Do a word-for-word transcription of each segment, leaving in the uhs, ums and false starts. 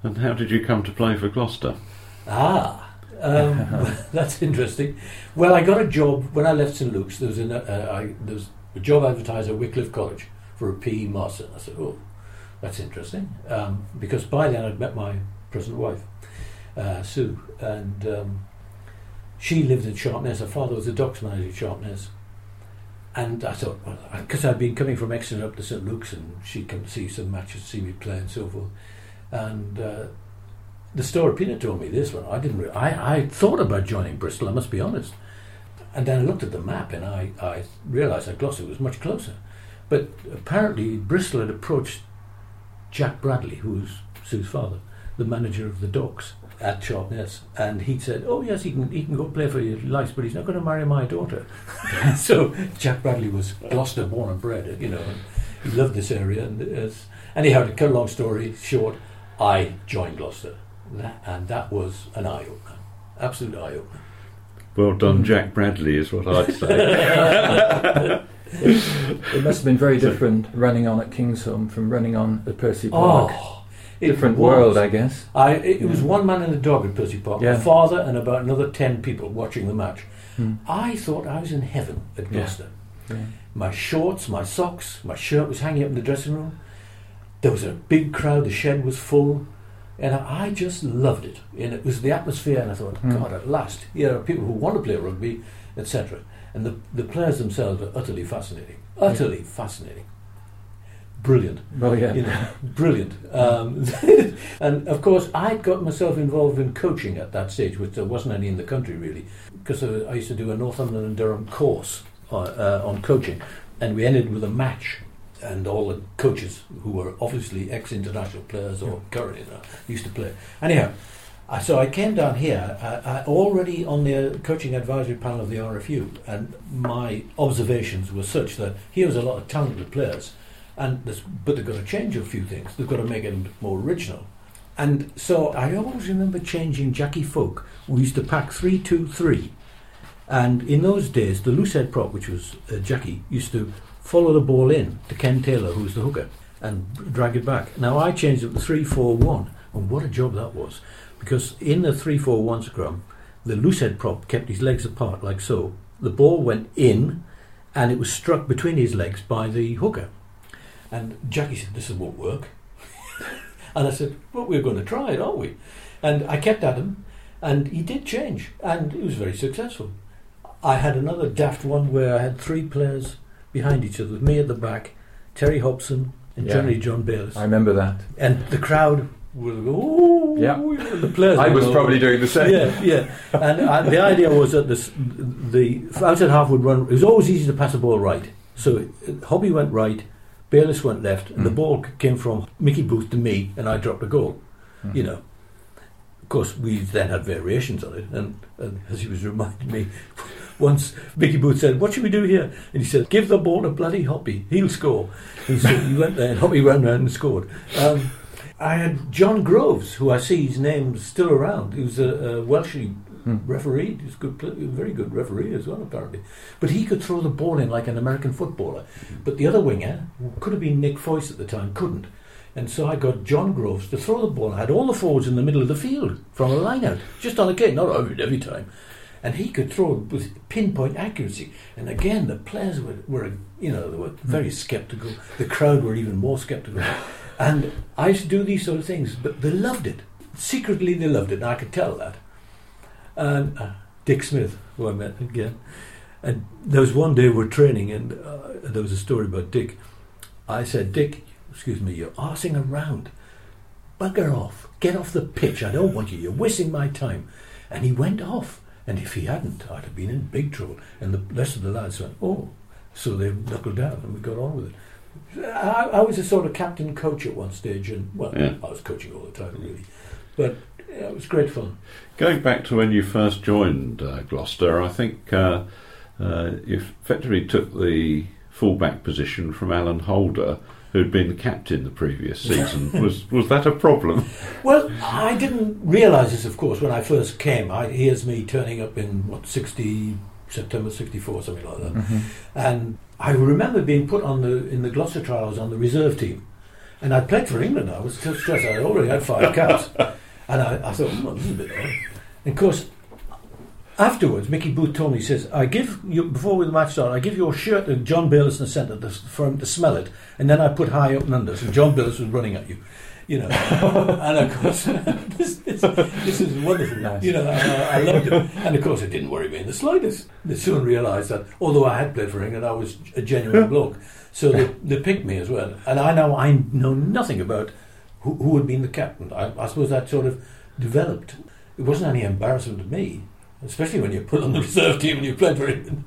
And how did you come to play for Gloucester? Ah, um, that's interesting. Well, I got a job when I left St Luke's. There was, an, uh, I, there was a job advertised at Wycliffe College for a P E master. I said, oh, that's interesting. Um, because by then I'd met my present wife, uh, Sue, and um, she lived in Sharpness. Her father was a docks manager at Sharpness. And I thought, well, because I'd been coming from Exeter up to St Luke's, and she'd come to see some matches, see me play and so forth. And uh, the store Peter told me this one. I didn't. Re- I I thought about joining Bristol, I must be honest. And then I looked at the map, and I, I realised that Gloucester was much closer. But apparently Bristol had approached Jack Bradley, who was Sue's father, the manager of the docks at Sharpness, and he said, oh yes, he can he can go play for you if he likes, but he's not going to marry my daughter. So Jack Bradley was Gloucester born and bred, you know, and he loved this area. And as, anyhow, to cut a long story short, I joined Gloucester, that, and that was an eye-opener, absolute eye-opener. Well done, Jack Bradley, is what I'd say. It must have been very different running on at Kingsholm from running on at Percy Park. Oh, different was. world, I guess. I, it, it Yeah. was one man and a dog at Percy Park, Yeah. my father and about another ten people watching the match. Hmm. I thought I was in heaven at Yeah. Gloucester. Yeah. My shorts, my socks, my shirt was hanging up in the dressing room. There was a big crowd, the shed was full, and I, I just loved it. And it was the atmosphere, and I thought, Hmm. God, at last, here are people who want to play rugby, et cetera. And the, the players themselves are utterly fascinating. Utterly fascinating. Brilliant. Well, yeah. You know, brilliant. Um, and of course, I'd got myself involved in coaching at that stage, which there wasn't any in the country really, because I used to do a Northumberland and Durham course uh, uh, on coaching, and we ended with a match, and all the coaches who were obviously ex-international players or current, you know, used to play. Anyhow, I, so I came down here, I, I already on the coaching advisory panel of the R F U, and my observations were such that here was a lot of talented players. And this, but they've got to change a few things. They've got to make it a bit more original. And so I always remember changing Jackie Folk. We used to pack three two three. And in those days, the loosehead prop, which was uh, Jackie, used to follow the ball in to Ken Taylor, who was the hooker, and drag it back. Now I changed it to three four one. And what a job that was. Because in the three four one scrum, the loosehead prop kept his legs apart like so. The ball went in, and it was struck between his legs by the hooker. And Jackie said, this won't work. And I said, well, we're going to try it, aren't we? And I kept at him, and he did change, and he was very successful. I had another daft one where I had three players behind each other, with me at the back, Terry Hobson, and Yeah. generally John Bayliss. I remember that. And the crowd will go, ooh, Yeah. the players I will was go, probably doing the same. yeah, yeah. And uh, the idea was that this, the outside half would run. It was always easy to pass the ball right. So uh, Hobby went right, Bayliss went left, and Mm. the ball c- came from Mickey Booth to me, and I dropped a goal. Mm. You know. Of course, we then had variations on it, and, and as he was reminding me, once Mickey Booth said, "What should we do here?" And he said, "Give the ball to bloody Hoppy. He'll score." He said, he went there, and Hoppy ran around and scored. Um, I had John Groves, who I see his name's still around. He was a, a Welsh Hmm. referee. He was a good, play, a very good referee as well, apparently. But he could throw the ball in like an American footballer. But the other winger, who could have been Nick Foyce at the time, couldn't. And so I got John Groves to throw the ball. I had all the forwards in the middle of the field from a line-out, just on a kick, not every, every time. And he could throw it with pinpoint accuracy. And again, the players were, were you know, they were very sceptical. The crowd were even more sceptical. And I used to do these sort of things, but they loved it. Secretly, they loved it, and I could tell that. And uh, Dick Smith, who I met again, and there was one day we were training, and uh, there was a story about Dick. I said, "Dick, excuse me, you're arsing around. Bugger off. Get off the pitch. I don't want you. You're wasting my time." And he went off. And if he hadn't, I'd have been in big trouble. And the rest of the lads went, "Oh." So they knuckled down, and we got on with it. I, I was a sort of captain coach at one stage, and well, Yeah. I was coaching all the time, really. But yeah, it was great fun. Going back to when you first joined uh, Gloucester, I think uh, uh, you effectively took the fullback position from Alan Holder, who'd been the captain the previous season. was was that a problem? Well, I didn't realise this, of course, when I first came. I, here's me turning up in, what, sixty, September sixty-four, something like that. Mhm. And I remember being put on the, in the Gloucester trials on the reserve team. And I'd played for England. I was still stressed. I already had five caps. And I, I thought, oh, this is a bit odd. And of course, afterwards, Mickey Booth told me, he says, I give you, before the match started, I give your shirt to John Bayliss in the centre to, for him to smell it. And then I put high up and under. So John Bayliss was running at you. You know, and of course, this, this, this is wonderful. Nice. You know, I, I loved it. And of course, it didn't worry me in the slightest. They soon realised that, although I had played for England, I was a genuine bloke. So they, they picked me as well. And I know I know nothing about who, who had been the captain. I, I suppose that sort of developed. It wasn't any embarrassment to me, especially when you're put on the reserve team and you played for England.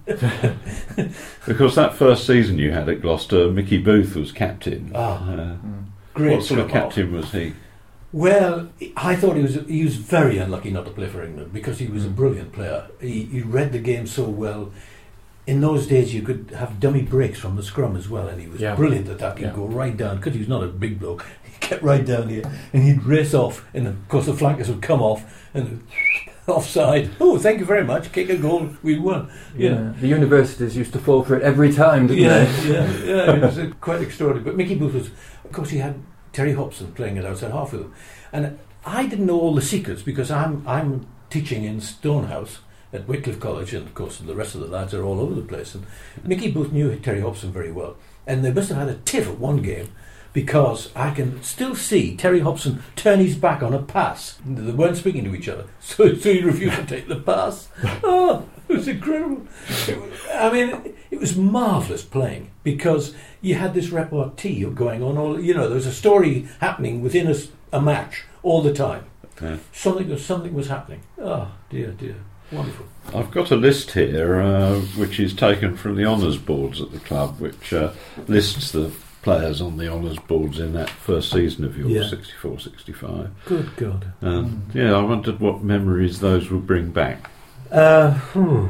Because that first season you had at Gloucester, Mickey Booth was captain. Ah. Uh, Mm. Great what sort of scrum captain was he? Well, I thought he was he was very unlucky not to play for England because he was a brilliant player. He, he read the game so well. In those days, you could have dummy breaks from the scrum as well, and he was Yeah. brilliant at that. He'd Yeah. go right down, because he was not a big bloke. He kept right down here, and he'd race off, and of course the flankers would come off, and offside. Oh, thank you very much. Kick a goal, we won. You Yeah. know. The universities used to fall for it every time, didn't Yeah, they? yeah, yeah. It was uh, quite extraordinary. But Mickey Booth was, of course, he had Terry Hobson playing it outside half with him, and I didn't know all the secrets because I'm I'm teaching in Stonehouse at Wycliffe College, and of course the rest of the lads are all over the place. And Mickey Booth knew Terry Hobson very well, and they must have had a tiff at one game because I can still see Terry Hobson turn his back on a pass. They weren't speaking to each other, so, so he refused to take the pass. Oh, it was incredible. It was, I mean, it was marvellous playing because you had this repartee going on. All you know, there was a story happening within a, a match all the time. Yeah. Something was something was happening. Oh dear, dear, wonderful. I've got a list here uh, which is taken from the honours boards at the club, which uh, lists the players on the honours boards in that first season of yours, Yeah. sixty-four sixty-five. Good God. Um, yeah, I wondered what memories those would bring back. Uh, hmm.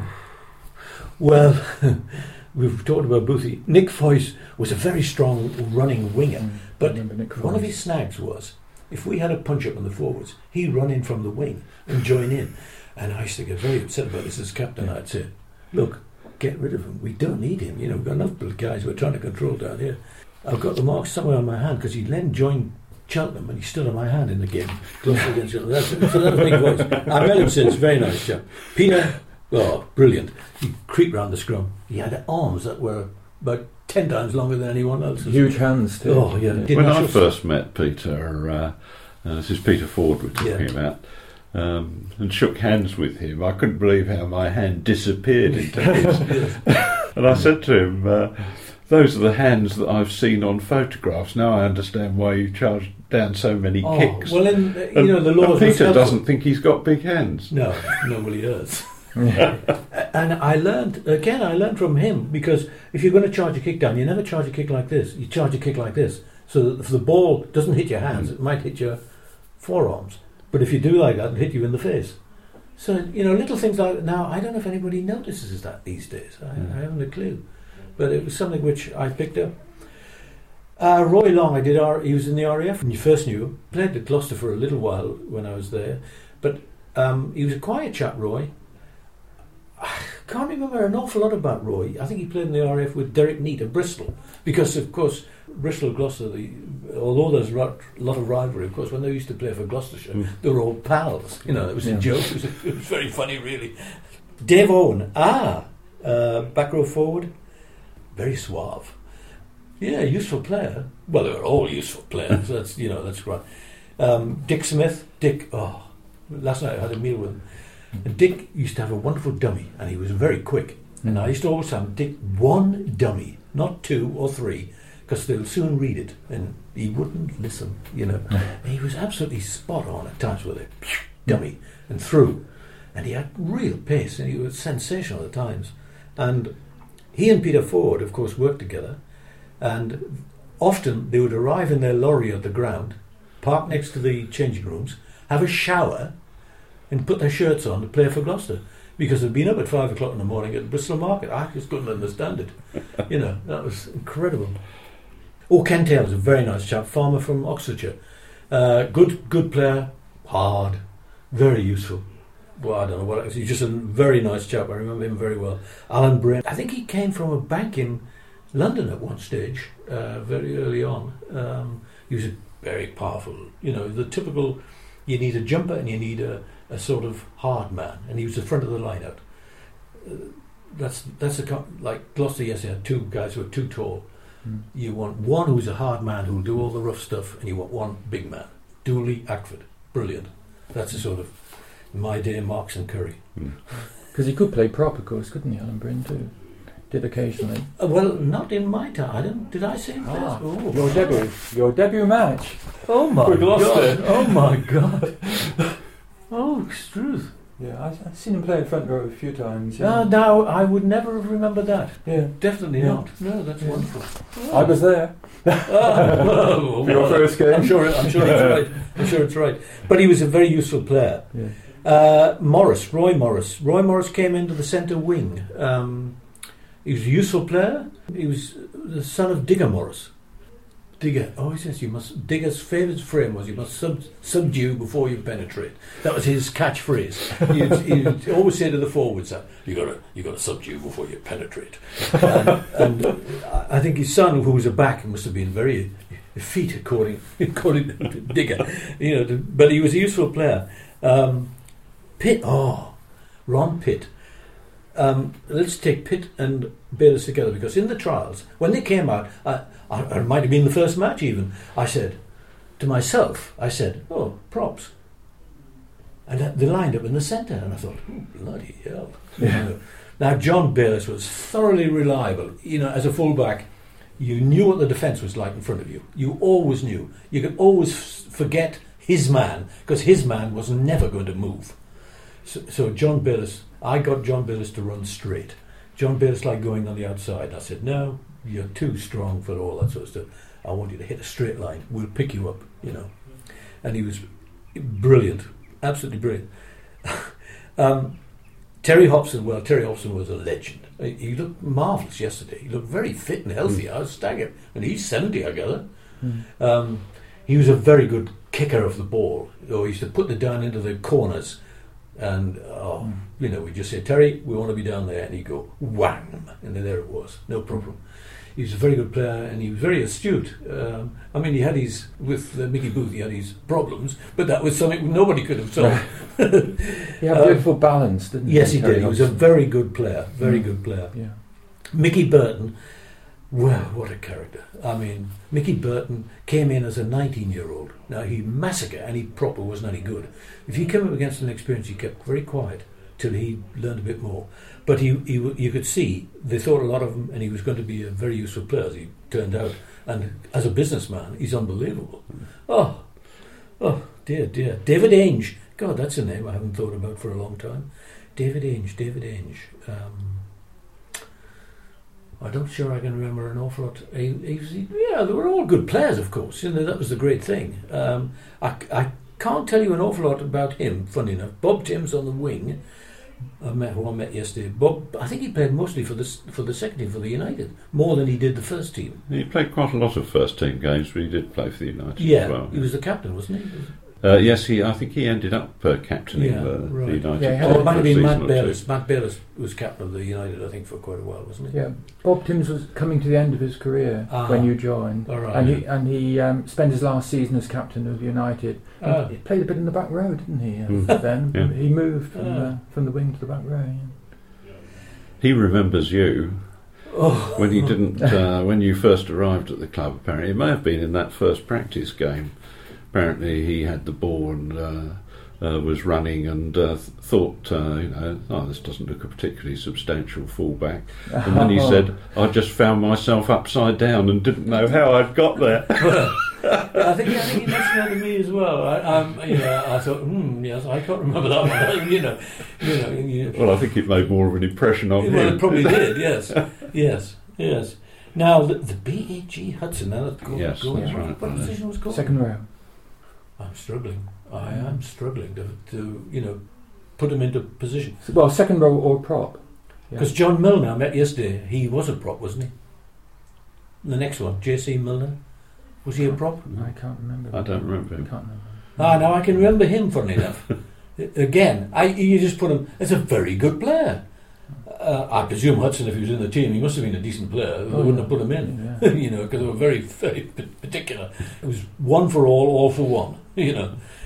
Well, we've talked about Boothie. Nick Foyce was a very strong running winger, Mm. but Remember Nick one of Foyce. his snags was if we had a punch up on the forwards, he'd run in from the wing and join in. And I used to get very upset about this as captain. I'd say, look, get rid of him. We don't need him. You know, we've got enough little guys we're trying to control down here. I've got the marks somewhere on my hand because he then joined Cheltenham and he stood on my hand in the game. Gloucester against Cheltenham. That's, so that was Nick Foyce. I met him since. Very nice chap. Peter, oh, brilliant. He'd creep round the scrum. He had arms that were about ten times longer than anyone else's. Huge hands too. Oh, yeah. Did When not I show- first met Peter, uh, uh, this is Peter Ford we're talking Yeah. about, um, and shook hands with him, I couldn't believe how my hand disappeared into his. Yes. And I said to him, uh, those are the hands that I've seen on photographs. Now I understand why you charged down so many Oh, kicks. well, in, uh, you And- know, the and laws was Peter helpful. doesn't think he's got big hands. No, nobody does. And I learned, again, I learned from him because if you're going to charge a kick down, you never charge a kick like this. You charge a kick like this. So that if the ball doesn't hit your hands, it might hit your forearms. But if you do like that, it'll hit you in the face. So, you know, little things like that. Now, I don't know if anybody notices that these days. I, Mm. I haven't a clue. But it was something which I picked up. Uh, Roy Long, I did. R, he was in the R A F when you first knew him. Played at Gloucester for a little while when I was there. But um, he was a quiet chap, Roy. I can't remember an awful lot about Roy. I think he played in the R A F with Derek Neat at Bristol. Because, of course, Bristol, Gloucester, the, although there's a lot, lot of rivalry, of course, when they used to play for Gloucestershire, Mm. they were all pals. You know, it was Yeah. a joke. It was, it was very funny, really. Dave Owen, ah, uh, back row forward, very suave. Yeah, useful player. Well, they were all useful players. That's you know that's right. Um, Dick Smith, Dick. Oh, last night I had a meal with him. And Dick used to have a wonderful dummy, and he was very quick. And I used to always have Dick one dummy, not two or three, because they'll soon read it, and he wouldn't listen. You know, and he was absolutely spot on at times with it, dummy and through, and he had real pace, and he was sensational at times. And he and Peter Ford, of course, worked together. And often they would arrive in their lorry at the ground, park next to the changing rooms, have a shower, and put their shirts on to play for Gloucester. Because they'd been up at five o'clock in the morning at Bristol Market. I just couldn't understand it. You know, that was incredible. Oh, Ken Taylor's a very nice chap, farmer from Oxfordshire. Uh, good good player, hard, very useful. Well, I don't know what it is. He's just a very nice chap. I remember him very well. Alan Brain. I think he came from a bank in London at one stage, uh, very early on. Um, He was very powerful. You know, the typical, you need a jumper and you need a, a sort of hard man, and he was the front of the line out. Uh, that's that's a co- like Gloucester. Yes, they had two guys who were too tall. Mm. You want one who's a hard man who'll do all the rough stuff, and you want one big man. Dooley, Ackford, brilliant. That's a sort of my day Marks and Curry. Because he could play prop, of course, couldn't he, Alan Bryn too? Did occasionally. Uh, well, not in my time. I don't. Did I say him? Ah, Oh. your debut, your debut match. Oh my For Gloucester. god! Oh my god! Oh, Struth. Yeah, I, I've seen him play in front row a few times. Yeah. Ah, no, I would never have remembered that. yeah. Definitely Yeah. not. No, that's Yeah. wonderful. I was there. Ah, well, For your first game. I'm sure. I'm sure it's right. I'm sure it's right. But he was a very useful player. Yeah. Uh, Morris, Roy Morris. Roy Morris came into the centre wing. Um, he was a useful player. He was the son of Digger Morris. Digger. Oh, he says you must. Digger's favourite frame was you must sub, subdue before you penetrate. That was his catchphrase. He'd, he'd always say to the forwards that you got to you got to subdue before you penetrate. And, and I think his son, who was a back, must have been very effete according according to Digger. You know, to, but he was a useful player. Um, Pitt. Oh, Ron Pitt. Um, let's take Pitt and Bayliss together, because in the trials, when they came out, I, I, it might have been the first match even, I said to myself, I said, oh, props. And they lined up in the centre, and I thought, oh, bloody hell. Yeah. You know. Now, John Bayliss was thoroughly reliable. You know, as a fullback, you knew what the defence was like in front of you. You always knew. You could always f- forget his man, because his man was never going to move. So, so John Bayliss, I got John Bayliss to run straight. John Bayliss liked going on the outside. I said, no, you're too strong for all that sort of stuff. I want you to hit a straight line. We'll pick you up, you know. And he was brilliant, absolutely brilliant. um, Terry Hobson, well, Terry Hobson was a legend. He looked marvellous yesterday. He looked very fit and healthy. Mm. I was staggered. And he's seventy, I gather. Mm. Um, he was a very good kicker of the ball. Or he used to put it down into the corners. And, oh, mm. you know, we just say, Terry, we want to be down there. And he'd go, wham! And then there it was. No problem. He was a very good player, and he was very astute. Um, I mean, he had his, with uh, Mickey Booth, he had his problems, but that was something nobody could have solved. He had beautiful um, balance, didn't he? Yes, he did. He was a very good player. Very mm. good player. Yeah. Mickey Burton, well, what a character. I mean, Mickey Burton came in as a nineteen-year-old. Now, he massacred, and he proper wasn't any good. If he came up against an experience, he kept very quiet till he learned a bit more. But he, he, you could see they thought a lot of him, and he was going to be a very useful player, as he turned out. And as a businessman, he's unbelievable. Oh, oh dear, dear. David Ainge. God, that's a name I haven't thought about for a long time. David Ainge, David Ainge. Um, I'm not sure I can remember an awful lot. He, he was, he, yeah, they were all good players, of course. You know, that was the great thing. Um, I, I can't tell you an awful lot about him, funny enough. Bob Timms on the wing. I met who I met yesterday. Bob, I think he played mostly for the for the second team for the United, more than he did the first team. He played quite a lot of first team games, but he did play for the United yeah, as well. He was the captain, wasn't he? Uh, yes, he. I think he ended up uh, captaining yeah, the, right. the United. Yeah, oh, it might for have a been season Matt or Bayliss. two. Matt Bayliss was captain of the United, I think, for quite a while, wasn't he? Yeah, Bob Timms was coming to the end of his career ah, when you joined, all right. and he and he um, spent his last season as captain of United. Ah. He played a bit in the back row, didn't he? Uh, Mm. Then Yeah. he moved from Ah. the, from the wing to the back row. Yeah. He remembers you Oh. when he didn't. Uh, when you first arrived at the club, apparently it may have been in that first practice game. Apparently he had the ball and uh, uh, was running and uh, th- thought, uh, you know, oh, this doesn't look a particularly substantial fullback. And then he said, I just found myself upside down and didn't know how I'd got there. I think I think he mentioned that to me as well. I, um, you know, I thought, hmm, yes, I can't remember that one. you know, you know. You know. Well, I think it made more of an impression on Well, him. it probably did. Yes, yes, yes. Now the, the B A G Hudson. Now that's go, Yes, go, that's what, right. What position was called? Second row. I'm struggling. I am struggling to, to you know, put him into position. Well, second row or prop. Because yeah. John Milner I met yesterday. He was a prop, wasn't he? The next one, J C Milner. Was he a prop? I can't remember. I don't remember him. I can't remember. Ah, now I can remember him. Funnily enough, again, I you just put him as a very good player. uh, I presume Hudson, if he was in the team, he must have been a decent player. They Oh, wouldn't yeah. have put him in, Yeah. you know, because they were very, very p- particular. It was one for all, all for one, you know.